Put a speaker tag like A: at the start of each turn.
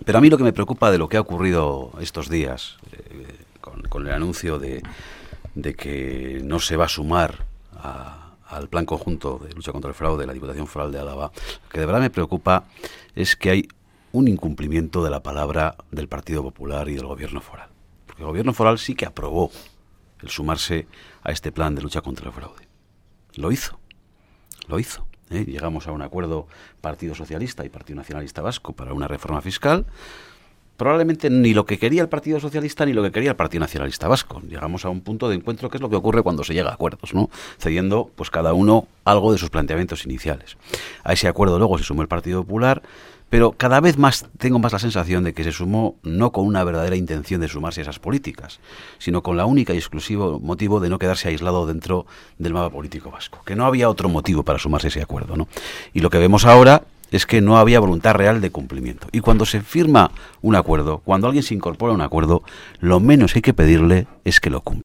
A: Pero a mí lo que me preocupa de lo que ha ocurrido estos días, con el anuncio de que no se va a sumar al plan conjunto de lucha contra el fraude de la Diputación Foral de Álava, lo que de verdad me preocupa es que hay un incumplimiento de la palabra del Partido Popular y del Gobierno foral. Porque el Gobierno foral sí que aprobó el sumarse a este plan de lucha contra el fraude. Lo hizo. Llegamos a un acuerdo Partido Socialista y Partido Nacionalista Vasco para una reforma fiscal. Probablemente ni lo que quería el Partido Socialista ni lo que quería el Partido Nacionalista Vasco. Llegamos a un punto de encuentro, que es lo que ocurre cuando se llega a acuerdos, ¿no? Cediendo pues cada uno algo de sus planteamientos iniciales. A ese acuerdo luego se sumó el Partido Popular, pero cada vez más tengo más la sensación de que se sumó no con una verdadera intención de sumarse a esas políticas, sino con la única y exclusivo motivo de no quedarse aislado dentro del mapa político vasco, que no había otro motivo para sumarse a ese acuerdo, ¿no? Y lo que vemos ahora es que no había voluntad real de cumplimiento. Y cuando se firma un acuerdo, cuando alguien se incorpora a un acuerdo, lo menos que hay que pedirle es que lo cumpla.